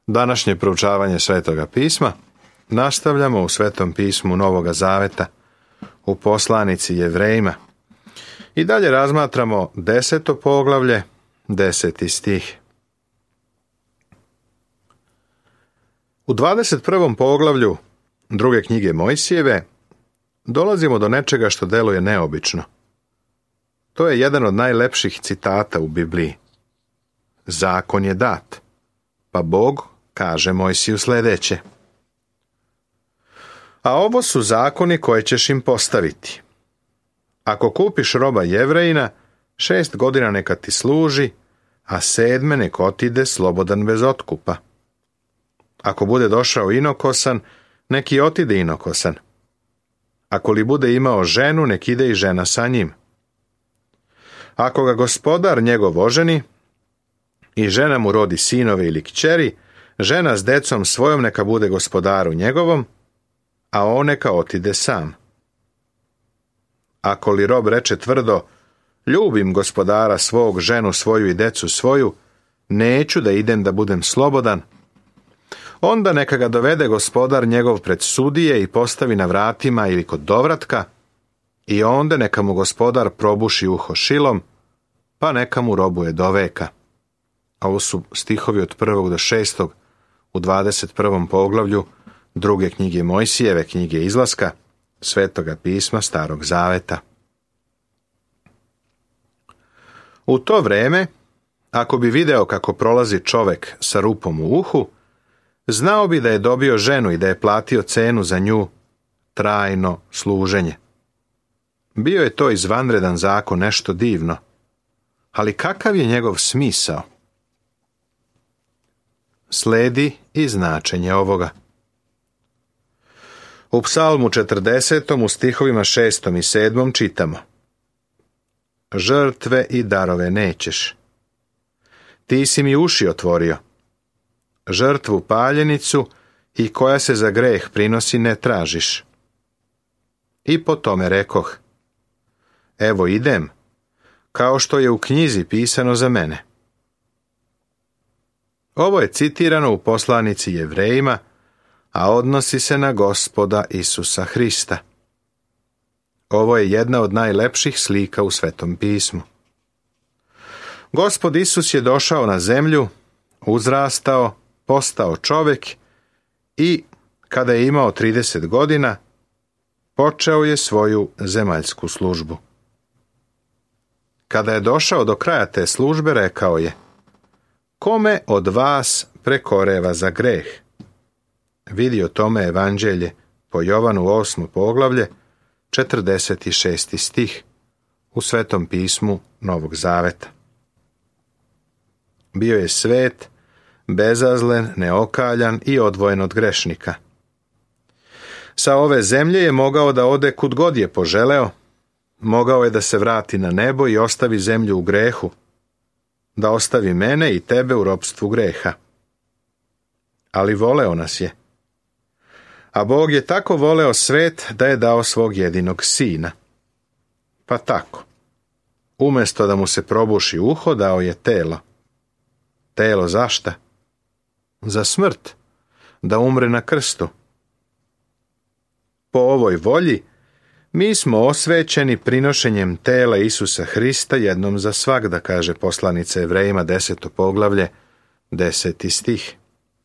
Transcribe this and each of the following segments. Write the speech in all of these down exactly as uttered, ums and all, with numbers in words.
Današnje proučavanje Svetoga pisma nastavljamo u Svetom pismu Novoga Zaveta, u poslanici Jevrejima. I dalje razmatramo deseto poglavlje, deseti stih. U dvadeset prvom poglavlju druge knjige Mojsijeve dolazimo do nečega što deluje neobično. To je jedan od najlepših citata u Bibliji. Zakon je dat, pa Bog kaže Mojsiju sljedeće. A ovo su zakoni koje ćeš im postaviti. Ako kupiš roba Jevrejina, šest godina neka ti služi, a sedme nek otide slobodan bez otkupa. Ako bude došao inokosan, neki otide inokosan. Ako li bude imao ženu, nek ide i žena sa njim. Ako ga gospodar njegov oženi i žena mu rodi sinove ili kćeri, žena s decom svojom neka bude gospodaru njegovom, a on neka otide sam. Ako li rob reče tvrdo, ljubim gospodara svog, ženu svoju i decu svoju, neću da idem da budem slobodan, onda neka ga dovede gospodar njegov pred sudije i postavi na vratima ili kod dovratka, i onda neka mu gospodar probuši uho šilom, pa neka mu robuje do veka. Ovo su stihovi od prvog do šestog u dvadeset prvom poglavlju druge knjige Mojsijeve, knjige Izlaska, Svetoga pisma Starog Zaveta. U to vreme, ako bi video kako prolazi čovek sa rupom u uhu, znao bi da je dobio ženu i da je platio cenu za nju, trajno služenje. Bio je to izvanredan zakon, nešto divno. Ali kakav je njegov smisao? Sledi i značenje ovoga. U Psalmu četrdesetom u stihovima šestom i sedmom čitamo: Žrtve i darove nećeš. Ti si mi uši otvorio. Žrtvu paljenicu i koja se za greh prinosi ne tražiš. I po tome rekoh: Evo idem, kao što je u knjizi pisano za mene. Ovo je citirano u poslanici Jevrejima, a odnosi se na Gospoda Isusa Hrista. Ovo je jedna od najlepših slika u Svetom pismu. Gospod Isus je došao na zemlju, uzrastao, postao čovjek i, kada je imao trideset godina, počeo je svoju zemaljsku službu. Kada je došao do kraja te službe, rekao je: Kome od vas prekoreva za greh? Vidi o tome Evanđelje po Jovanu osmo poglavlje, četrdeset šesti stih u Svetom pismu Novog Zaveta. Bio je svet, bezazlen, neokaljan i odvojen od grešnika. Sa ove zemlje je mogao da ode kud god je poželeo, mogao je da se vrati na nebo i ostavi zemlju u grehu, da ostavi mene i tebe u ropstvu greha. Ali voleo nas je. A Bog je tako voleo svet da je dao svog jedinog sina. Pa tako, umjesto da mu se probuši uho, dao je telo. Telo za šta? Za smrt, da umre na krstu. Po ovoj volji mi smo osvećeni prinošenjem tela Isusa Hrista jednom za svagda, kaže poslanica Jevrejima deseto poglavlje, deseti stih.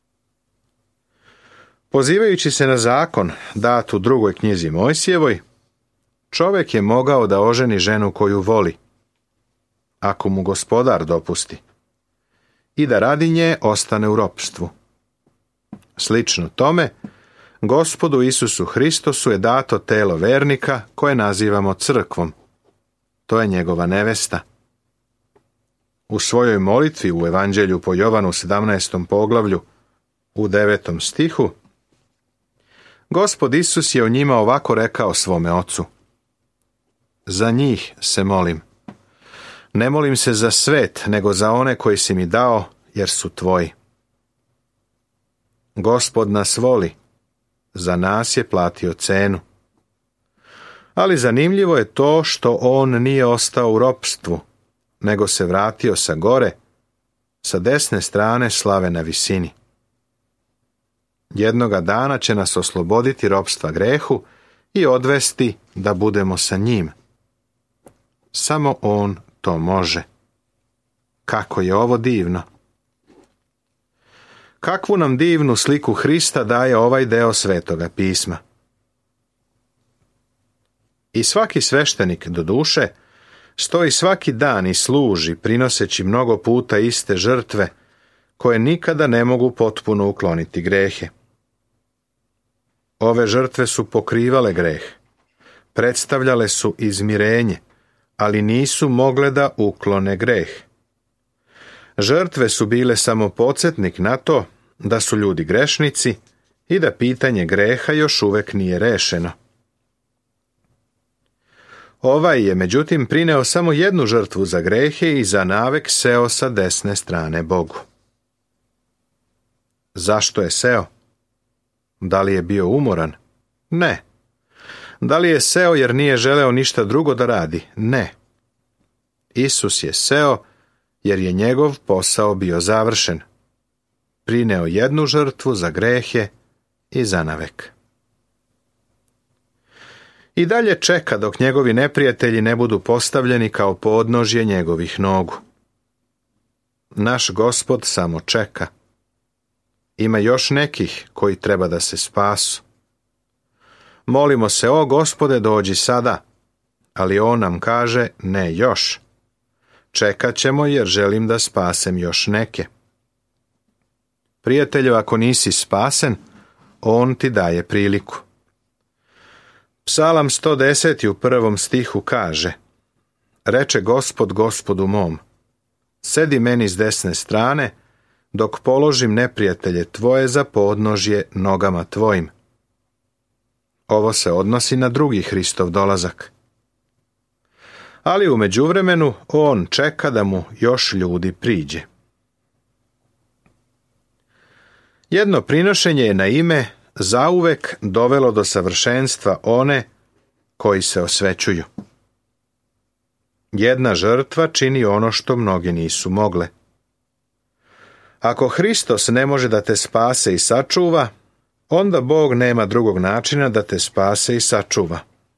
Pozivajući se na zakon dat u drugoj knjizi Mojsijevoj, čovjek je mogao da oženi ženu koju voli, ako mu gospodar dopusti, i da radi nje ostane u ropstvu. Slično tome, Gospodu Isusu Hristosu je dato telo vernika koje nazivamo crkvom. To je njegova nevesta. U svojoj molitvi u Evanđelju po Jovanu sedamnaestom poglavlju u devetom stihu, Gospod Isus je o njima ovako rekao svome ocu: Za njih se molim. Ne molim se za svet, nego za one koji si mi dao, jer su tvoji. Gospod nas voli, za nas je platio cenu. Ali zanimljivo je to što on nije ostao u ropstvu, nego se vratio sa gore, sa desne strane slave na visini. Jednoga dana će nas osloboditi ropstva grehu i odvesti da budemo sa njim. Samo on to može. Kako je ovo divno! Kakvu nam divnu sliku Hrista daje ovaj deo Svetoga pisma. I svaki sveštenik, do duše, stoji svaki dan i služi, prinoseći mnogo puta iste žrtve, koje nikada ne mogu potpuno ukloniti grehe. Ove žrtve su pokrivale greh, predstavljale su izmirenje, ali nisu mogle da uklone greh. Žrtve su bile samo podsjetnik na to da su ljudi grešnici i da pitanje greha još uvek nije rešeno. Ovaj je, međutim, prineo samo jednu žrtvu za grehe i za navek seo sa desne strane Bogu. Zašto je seo? Da li je bio umoran? Ne. Da li je seo jer nije želeo ništa drugo da radi? Ne. Isus je seo jer je njegov posao bio završen. Prineo jednu žrtvu za grehe i za navek. I dalje čeka dok njegovi neprijatelji ne budu postavljeni kao podnožje njegovih nogu. Naš Gospod samo čeka. Ima još nekih koji treba da se spasu. Molimo se, o Gospode, dođi sada, ali on nam kaže, ne još. Čekat ćemo jer želim da spasem još neke. Prijatelju, ako nisi spasen, on ti daje priliku. Psalam sto deset u prvom stihu kaže: Reče Gospod Gospodu mom, sedi meni s desne strane, dok položim neprijatelje tvoje za podnožje nogama tvojim. Ovo se odnosi na drugi Hristov dolazak. Ali u međuvremenu on čeka da mu još ljudi priđe. Jedno prinošenje je na ime zauvek dovelo do savršenstva one koji se osvećuju. Jedna žrtva čini ono što mnoge nisu mogle. Ako Hristos ne može da te spase i sačuva, onda Bog nema drugog načina da te spase i sačuva.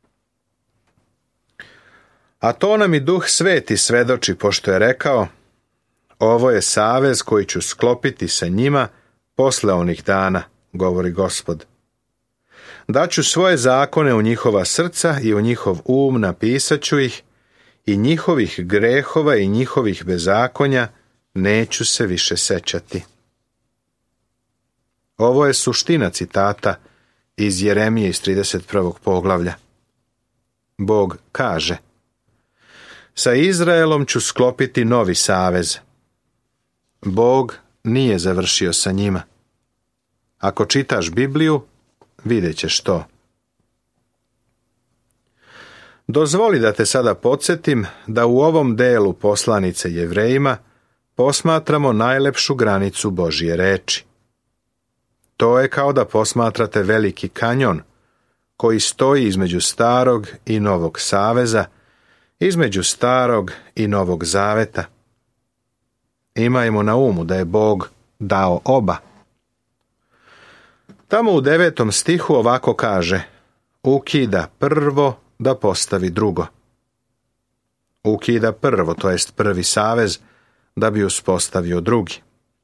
A to nam i Duh Sveti svedoči, pošto je rekao: ovo je savez koji ću sklopiti sa njima posle onih dana, govori Gospod. Daću svoje zakone u njihova srca i u njihov um napisat ću ih, i njihovih grehova i njihovih bezakonja neću se više sećati. Ovo je suština citata iz Jeremije iz trideset prvog poglavlja. Bog kaže: sa Izraelom ću sklopiti novi savez. Bog nije završio sa njima. Ako čitaš Bibliju, vidjet ćeš to. Dozvoli da te sada podsjetim da u ovom delu poslanice Jevrejima posmatramo najlepšu granicu Božje reči. To je kao da posmatrate veliki kanjon koji stoji između starog i novog saveza, između starog i novog zaveta. Imajmo na umu da je Bog dao oba. Tamo u devetom stihu ovako kaže: ukida prvo da postavi drugo. Ukida prvo, to jest prvi savez, da bi uspostavio drugi.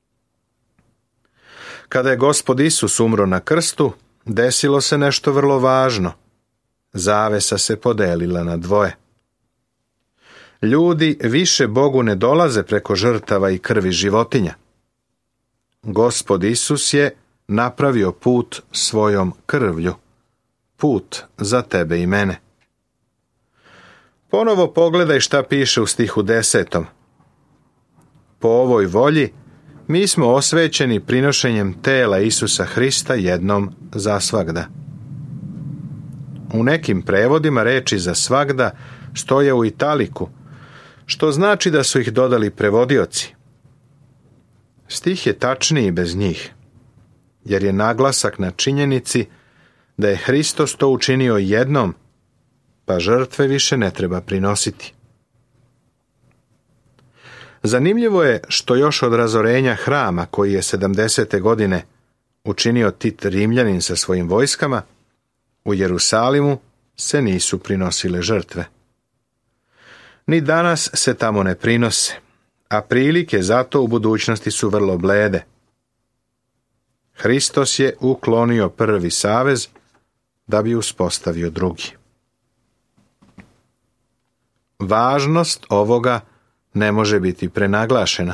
Kada je Gospod Isus umro na krstu, desilo se nešto vrlo važno. Zavesa se podelila na dvoje. Ljudi više Bogu ne dolaze preko žrtava i krvi životinja. Gospod Isus je napravio put svojom krvlju, put za tebe i mene. Ponovo pogledaj šta piše u stihu desetom. Po ovoj volji mi smo osvećeni prinošenjem tela Isusa Hrista jednom za svagda. U nekim prevodima reči za svagda stoje u italiku, što znači da su ih dodali prevodioci. Stih je tačniji bez njih, jer je naglasak na činjenici da je Hristos to učinio jednom, pa žrtve više ne treba prinositi. Zanimljivo je što još od razorenja hrama, koji je sedamdesete godine učinio Tit Rimljanin sa svojim vojskama, u Jerusalimu se nisu prinosile žrtve. Ni danas se tamo ne prinose, a prilike zato u budućnosti su vrlo blede. Hristos je uklonio prvi savez da bi uspostavio drugi. Važnost ovoga ne može biti prenaglašena.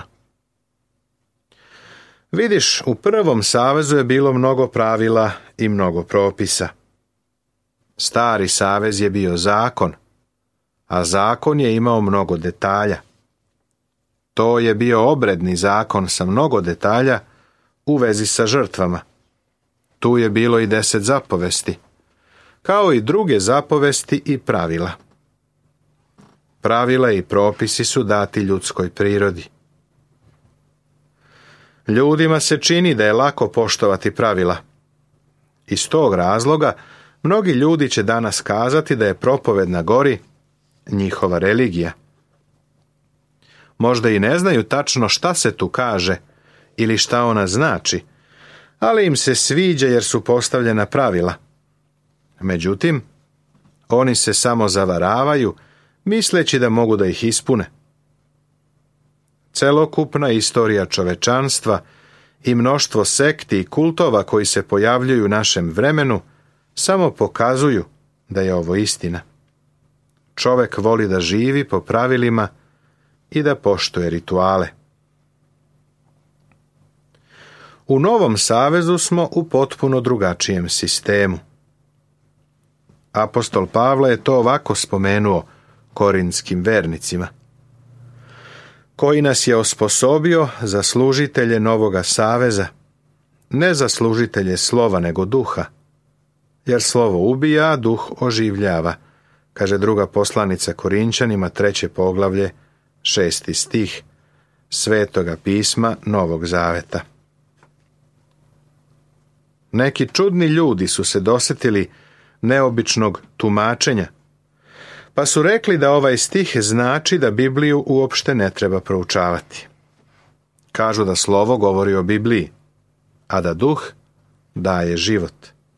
Vidiš, u prvom savezu je bilo mnogo pravila i mnogo propisa. Stari savez je bio zakon, a zakon je imao mnogo detalja. To je bio obredni zakon sa mnogo detalja u vezi sa žrtvama. Tu je bilo i deset zapovesti, kao i druge zapovesti i pravila. Pravila i propisi su dati ljudskoj prirodi. Ljudima se čini da je lako poštovati pravila. Iz tog razloga mnogi ljudi će danas kazati da je propoved na gori njihova religija. Možda i ne znaju tačno šta se tu kaže ili šta ona znači, ali im se sviđa jer su postavljena pravila. Međutim, oni se samo zavaravaju misleći da mogu da ih ispune. Celokupna istorija čovečanstva i mnoštvo sekti i kultova koji se pojavljuju u našem vremenu samo pokazuju da je ovo istina. Čovek voli da živi po pravilima i da poštuje rituale. U Novom savezu smo u potpuno drugačijem sistemu. Apostol Pavle je to ovako spomenuo korintskim vernicima, koji nas je osposobio za služitelje Novoga saveza, ne za služitelje slova nego duha, jer slovo ubija, a duh oživljava, kaže druga poslanica Korinčanima, treće poglavlje, šesti stih Svetoga pisma Novog zaveta. Neki čudni ljudi su se dosetili neobičnog tumačenja, pa su rekli da ovaj stih znači da Bibliju uopšte ne treba proučavati. Kažu da slovo govori o Bibliji, a da duh daje život.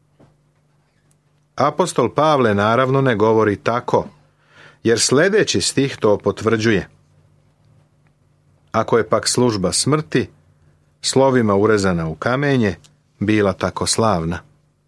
Apostol Pavle naravno ne govori tako, jer sljedeći stih to potvrđuje. Ako je pak služba smrti, slovima urezana u kamenje, bila tako slavna.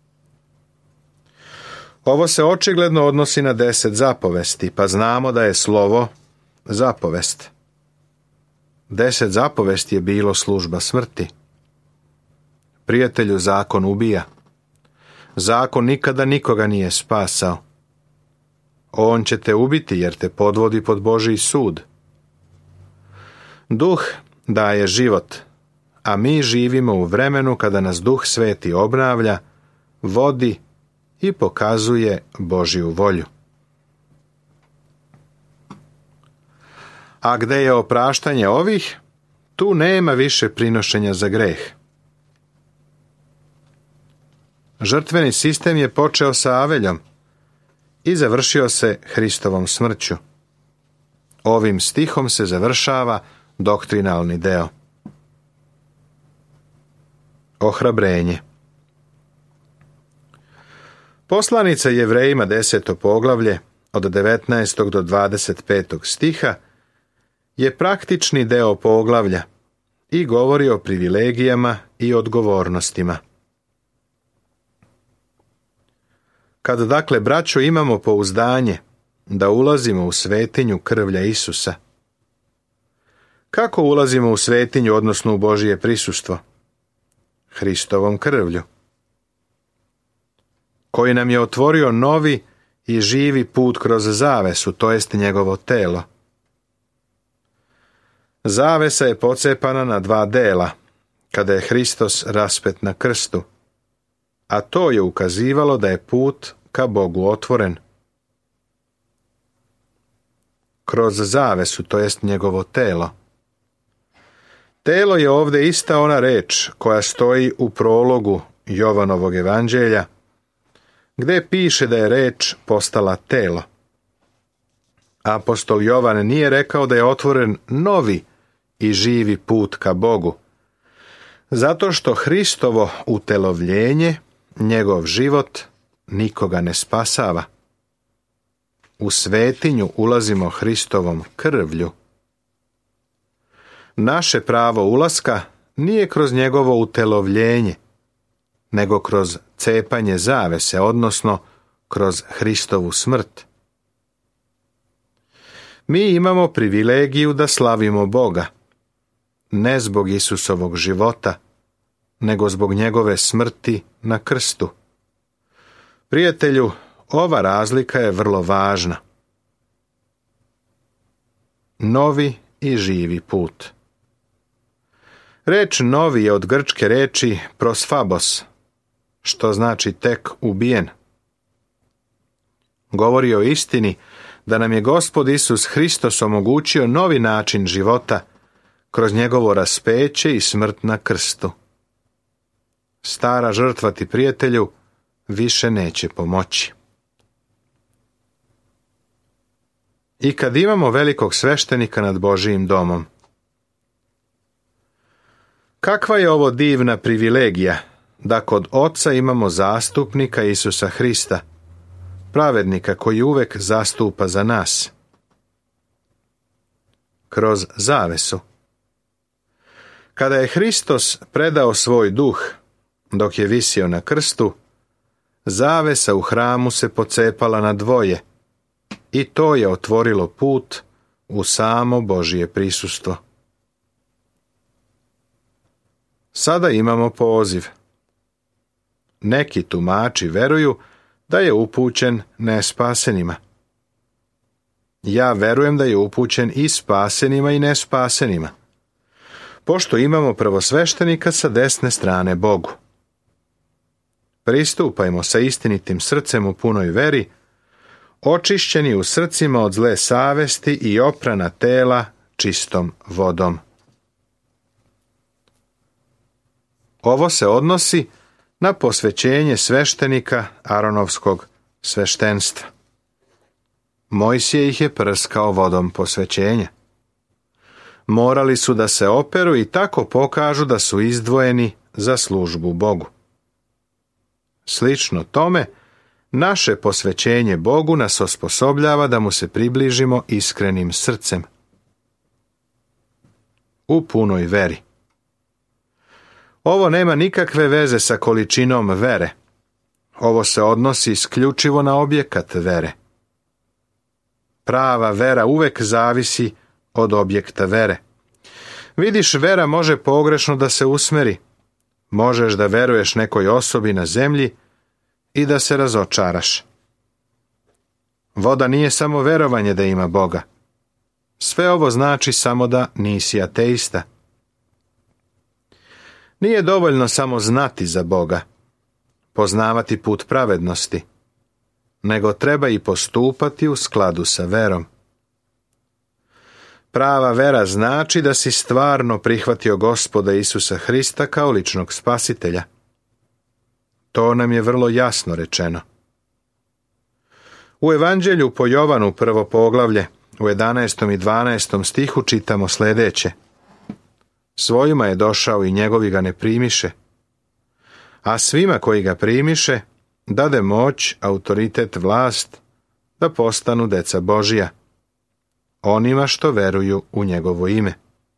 Ovo se očigledno odnosi na deset zapovesti, pa znamo da je slovo zapovest. Deset zapovesti je bilo služba smrti. Prijatelju, zakon ubija. Zakon nikada nikoga nije spasao. On će te ubiti jer te podvodi pod Božji sud. Duh daje život, a mi živimo u vremenu kada nas Duh Sveti obnavlja, vodi i pokazuje Božju volju. A gde je opraštanje ovih, tu nema više prinošenja za greh. Žrtveni sistem je počeo sa Aveljom i završio se Hristovom smrću. Ovim stihom se završava doktrinalni deo. Ohrabrenje. Poslanica Jevrejima deseto poglavlje od devetnaestog do dvadeset petog stiha je praktični deo poglavlja i govori o privilegijama i odgovornostima. Kad dakle, braćo, imamo pouzdanje da ulazimo u svetinju krvlja Isusa, kako ulazimo u svetinju, odnosno u Božje prisustvo? Hristovom krvlju, koji nam je otvorio novi i živi put kroz zavesu, to jest njegovo telo. Zavesa je pocepana na dva dela, kada je Hristos raspet na krstu, a to je ukazivalo da je put ka Bogu otvoren. Kroz zavesu, to jest njegovo telo. Telo je ovdje ista ona reč koja stoji u prologu Jovanovog evanđelja, gdje piše da je reč postala telo. Apostol Jovan nije rekao da je otvoren novi i živi put ka Bogu, Zato što Hristovo utelovljenje, njegov život, nikoga ne spasava. U svetinju ulazimo Hristovom krvlju. Naše pravo ulaska nije kroz njegovo utelovljenje, nego kroz cepanje zavese, odnosno kroz Hristovu smrt. Mi imamo privilegiju da slavimo Boga, ne zbog Isusovog života, nego zbog njegove smrti na krstu. Prijatelju, ova razlika je vrlo važna. Novi i živi put. Reč novi je od grčke reči prosfabos, što znači tek ubijen. Govori o istini da nam je Gospod Isus Hristos omogućio novi način života kroz njegovo raspeće i smrt na krstu. Stara žrtva, ti prijatelju, više neće pomoći. I kad imamo velikog sveštenika nad Božijim domom. Kakva je ovo divna privilegija da kod Oca imamo zastupnika Isusa Hrista, pravednika koji uvek zastupa za nas. Kroz zavesu. Kada je Hristos predao svoj duh, dok je visio na krstu, zavesa u hramu se pocepala na dvoje i to je otvorilo put u samo Božje prisustvo. Sada imamo poziv. Neki tumači veruju da je upućen nespasenima. Ja verujem da je upućen i spasenima i nespasenima, pošto imamo prvosveštenika sa desne strane Bogu. Pristupajmo sa istinitim srcem u punoj veri, očišćeni u srcima od zle savesti i oprana tela čistom vodom. Ovo se odnosi na posvećenje sveštenika Aronovskog sveštenstva. Mojsije ih je prskao vodom posvećenja. Morali su da se operu i tako pokažu da su izdvojeni za službu Bogu. Slično tome, naše posvećenje Bogu nas osposobljava da mu se približimo iskrenim srcem. U punoj veri. Ovo nema nikakve veze sa količinom vere. Ovo se odnosi isključivo na objekat vere. Prava vera uvek zavisi od objekta vere. Vidiš, vera može pogrešno da se usmeri. Možeš da veruješ nekoj osobi na zemlji i da se razočaraš. Voda nije samo verovanje da ima Boga. Sve ovo znači samo da nisi ateista. Nije dovoljno samo znati za Boga, poznavati put pravednosti, nego treba i postupati u skladu sa verom. Prava vera znači da si stvarno prihvatio Gospoda Isusa Hrista kao ličnog spasitelja. To nam je vrlo jasno rečeno. U Evanđelju po Jovanu prvo poglavlje, u jedanaestom i dvanaestom stihu čitamo sljedeće. Svojima je došao i njegovi ga ne primiše, a svima koji ga primiše dade moć, autoritet, vlast da postanu deca Božija, onima što veruju u njegovo ime.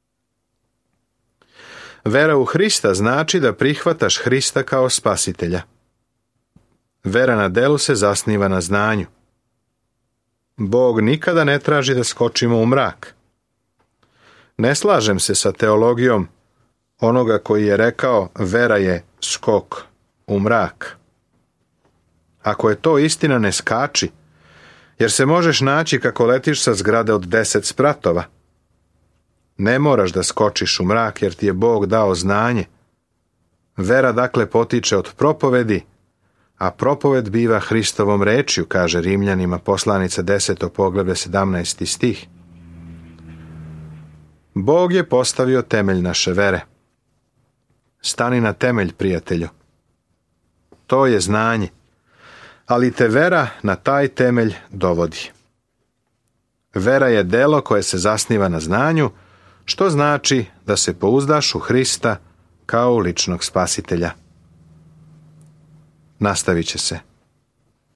Vera u Hrista znači da prihvataš Hrista kao spasitelja. Vera na delu se zasniva na znanju. Bog nikada ne traži da skočimo u mrak. Ne slažem se sa teologijom onoga koji je rekao vera je skok u mrak. Ako je to istina, ne skači, jer se možeš naći kako letiš sa zgrade od deset spratova. Ne moraš da skočiš u mrak jer ti je Bog dao znanje. Vera dakle potiče od propovedi, a propoved biva Hristovom rečju, kaže Rimljanima poslanica deseto poglavlje sedamnaesti stih. Bog je postavio temelj naše vere. Stani na temelj, prijatelju. To je znanje, ali te vera na taj temelj dovodi. Vera je delo koje se zasniva na znanju, što znači da se pouzdaš u Hrista kao ličnog spasitelja. Nastavit će se.